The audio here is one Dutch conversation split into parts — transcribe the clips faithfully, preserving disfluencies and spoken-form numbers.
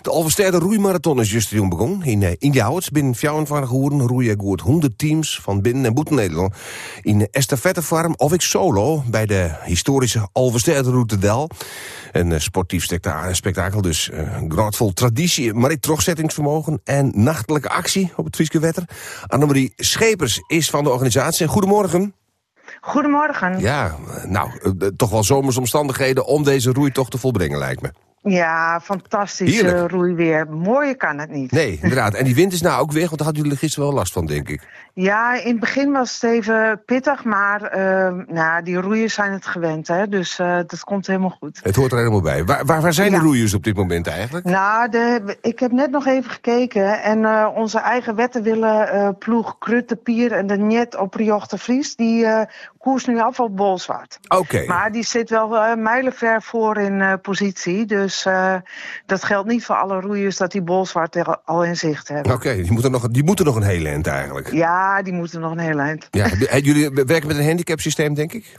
De Alverstede roeimarathon is juist jong begonnen. In uh, Indiahouts binnen vijfentwintig uren roeien goed honderd teams van binnen- en buiten Nederland. In estafettevorm of ik solo bij de historische Alverstede Route Del. Een uh, sportief spekta- spektakel, dus uh, grootvol traditie, maar ik terugzettingsvermogen en nachtelijke actie op het Frieske wetter. Annemarie Schepers is van de organisatie. Goedemorgen. Goedemorgen. Ja, nou, uh, toch wel zomersomstandigheden om deze roeitocht te volbrengen, lijkt me. Ja, fantastisch uh, roeiweer. Mooier kan het niet. Nee, inderdaad. En die wind is nou ook weg, want daar hadden jullie gisteren wel last van, denk ik. Ja, in het begin was het even pittig, maar uh, nou, die roeiers zijn het gewend, hè? Dus uh, dat komt helemaal goed. Het hoort er helemaal bij. Waar, waar, waar zijn ja. de roeiers op dit moment eigenlijk? Nou, de, ik heb net nog even gekeken en uh, onze eigen wettenwille uh, ploeg Krutte Pier en de Njet op Riochte Fries, die uh, koers nu af op Bolsward. Oké. Okay. Maar die zit wel uh, mijlenver voor in uh, positie, dus uh, dat geldt niet voor alle roeiers dat die Bolsward er al in zicht hebben. Oké, okay, die moeten nog, die moeten nog een hele eind eigenlijk. Ja, die moeten nog een heel eind. Ja, jullie werken met een handicapsysteem, denk ik?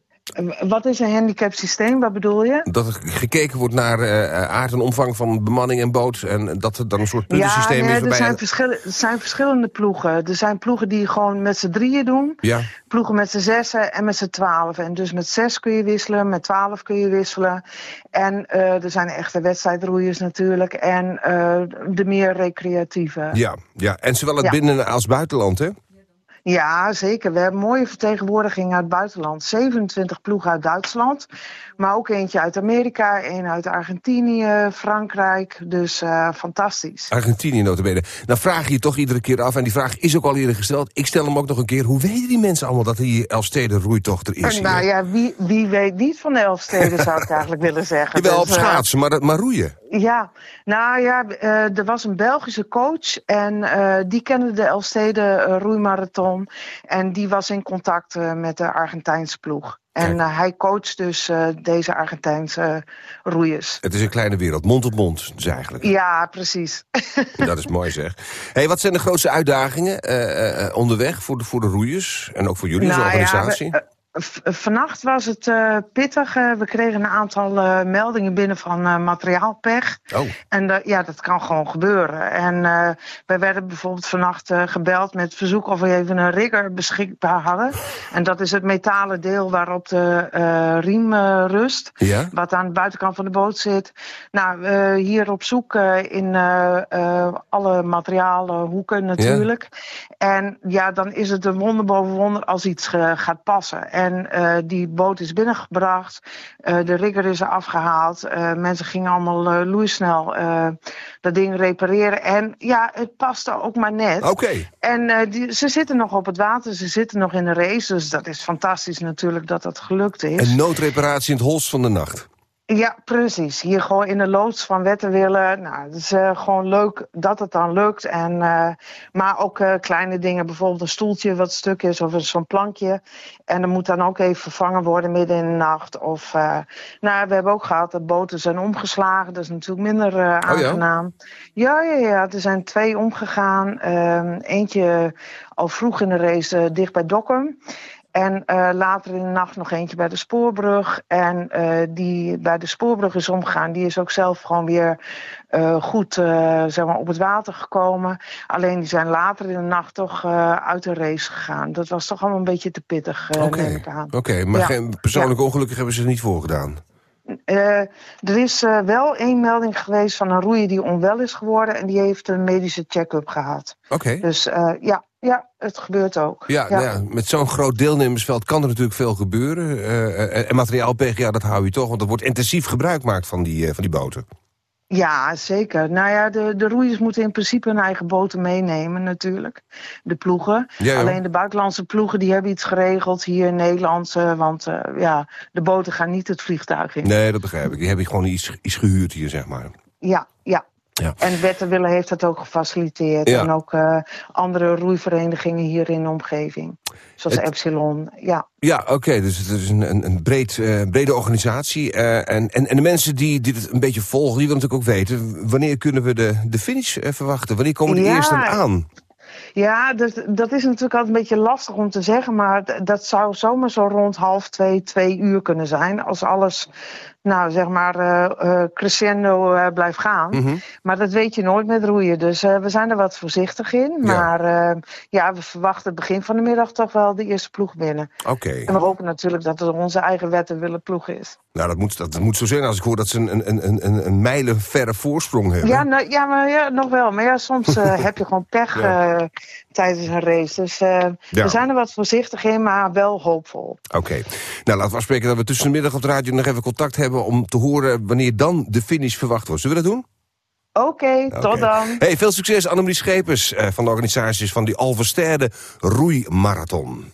Wat is een handicapsysteem? Wat bedoel je? Dat er gekeken wordt naar uh, aard en omvang van bemanning en boot. En dat er dan een soort puntensysteem ja, nee, is. Waarbij... Er, zijn verschil, er zijn verschillende ploegen. Er zijn ploegen die gewoon met z'n drieën doen. Ja. Ploegen met z'n zessen en met z'n twaalf. En dus met zes kun je wisselen, met twaalf kun je wisselen. En uh, er zijn echte wedstrijdroeiers natuurlijk. En uh, de meer recreatieve. Ja, ja. En zowel het ja. binnen- als buitenland, hè? Ja, zeker. We hebben mooie vertegenwoordiging uit het buitenland. zevenentwintig ploegen uit Duitsland. Maar ook eentje uit Amerika, een uit Argentinië, Frankrijk. Dus uh, fantastisch. Argentinië nota bene. Nou vraag je je toch iedere keer af, en die vraag is ook al eerder gesteld. Ik stel hem ook nog een keer. Hoe weten die mensen allemaal dat die Elfsteden roeitocht er is? Nou hier? ja, wie, wie weet niet van de Elfsteden, zou ik eigenlijk willen zeggen. Jawel, dus, op schaatsen, maar, maar roeien. Ja, nou ja, uh, er was een Belgische coach en uh, die kende de Elfsteden uh, roeimarathon. En die was in contact uh, met de Argentijnse ploeg. En uh, hij coacht dus uh, deze Argentijnse uh, roeiers. Het is een kleine wereld, mond op mond dus eigenlijk. Ja, precies. Dat is mooi zeg. Hey, wat zijn de grootste uitdagingen uh, uh, onderweg voor de, voor de roeiers? En ook voor jullie nou, als organisatie? Ja, we, uh, Vannacht was het uh, pittig. Uh, we kregen een aantal uh, meldingen binnen van uh, materiaalpech. Oh. En uh, ja, dat kan gewoon gebeuren. En uh, wij werden bijvoorbeeld vannacht uh, gebeld met het verzoek of we even een rigger beschikbaar hadden. En dat is het metalen deel waarop de uh, riem uh, rust. Ja? Wat aan de buitenkant van de boot zit. Nou, uh, hier op zoek uh, in uh, uh, alle materiaalhoeken natuurlijk. Ja. En ja, dan is het een wonder boven wonder als iets uh, gaat passen. En En uh, die boot is binnengebracht. Uh, de rigger is er afgehaald. Uh, mensen gingen allemaal uh, loeisnel uh, dat ding repareren. En ja, het paste ook maar net. Oké. Okay. En uh, die, ze zitten nog op het water. Ze zitten nog in de race. Dus dat is fantastisch natuurlijk dat dat gelukt is. Een noodreparatie in het holst van de nacht. Ja, precies. Hier gewoon in de loods van Wettenwille. Nou, het is uh, gewoon leuk dat het dan lukt. En, uh, maar ook uh, kleine dingen, bijvoorbeeld een stoeltje wat stuk is of zo'n plankje. En dat moet dan ook even vervangen worden midden in de nacht. Of, uh, nou, we hebben ook gehad dat boten zijn omgeslagen. Dat is natuurlijk minder uh, aangenaam. Oh ja? ja, ja, ja. Er zijn twee omgegaan. Uh, eentje al vroeg in de race uh, dicht bij Dokkum. En uh, later in de nacht nog eentje bij de spoorbrug. En uh, die bij de spoorbrug is omgegaan. Die is ook zelf gewoon weer uh, goed uh, zeg maar op het water gekomen. Alleen die zijn later in de nacht toch uh, uit de race gegaan. Dat was toch allemaal een beetje te pittig, uh, okay. neem ik aan. Oké, okay, maar ja. geen persoonlijke ja. ongelukken hebben ze er niet voor gedaan? Uh, er is uh, wel één melding geweest van een roeier die onwel is geworden. En die heeft een medische check-up gehad. Oké. Okay. Dus uh, ja. Ja, het gebeurt ook. Ja, ja. ja met zo'n groot deelnemersveld kan er natuurlijk veel gebeuren. Uh, en materiaalpech, ja, dat hou je toch. Want er wordt intensief gebruik gemaakt van die, uh, van die boten. Ja, zeker. Nou ja, de, de roeiers moeten in principe hun eigen boten meenemen natuurlijk. De ploegen. Ja, Alleen de buitenlandse ploegen die hebben iets geregeld hier in Nederland. Uh, want uh, ja, de boten gaan niet het vliegtuig in. Nee, dat begrijp ik. Die hebben gewoon iets, iets gehuurd hier, zeg maar. Ja, ja. Ja. En Wettenwille heeft dat ook gefaciliteerd. Ja. En ook uh, andere roeiverenigingen hier in de omgeving. Zoals het... Epsilon, ja. Ja, oké, okay, dus het is een, een breed, uh, brede organisatie. Uh, en, en, en de mensen die dit een beetje volgen, die willen natuurlijk ook weten... wanneer kunnen we de, de finish uh, verwachten? Wanneer komen de ja. eersten aan? Ja, dat, dat is natuurlijk altijd een beetje lastig om te zeggen... maar dat zou zomaar zo rond half twee, twee uur kunnen zijn... als alles nou zeg maar, uh, uh, crescendo uh, blijft gaan. Mm-hmm. Maar dat weet je nooit met roeien. Dus uh, we zijn er wat voorzichtig in. Ja. Maar uh, ja, we verwachten begin van de middag toch wel de eerste ploeg binnen. Oké. Okay. En we hopen natuurlijk dat het onze eigen wettenwille ploeg is. Nou, dat moet, dat moet zo zijn als ik hoor dat ze een, een, een, een, een mijlenverre voorsprong hebben. Ja, nou, ja, maar ja, nog wel. Maar ja, soms uh, heb je gewoon pech ja. uh, tijdens een race. Dus uh, ja. we zijn er wat voorzichtig in, maar wel hoopvol. Oké. Okay. Nou, laten we afspreken dat we tussen de middag op de radio nog even contact hebben om te horen wanneer dan de finish verwacht wordt. Zullen we dat doen? Oké, okay, okay. Tot dan. Hey, veel succes, Annemarie Schepers, uh, van de organisaties van die Alverstede Roeimarathon.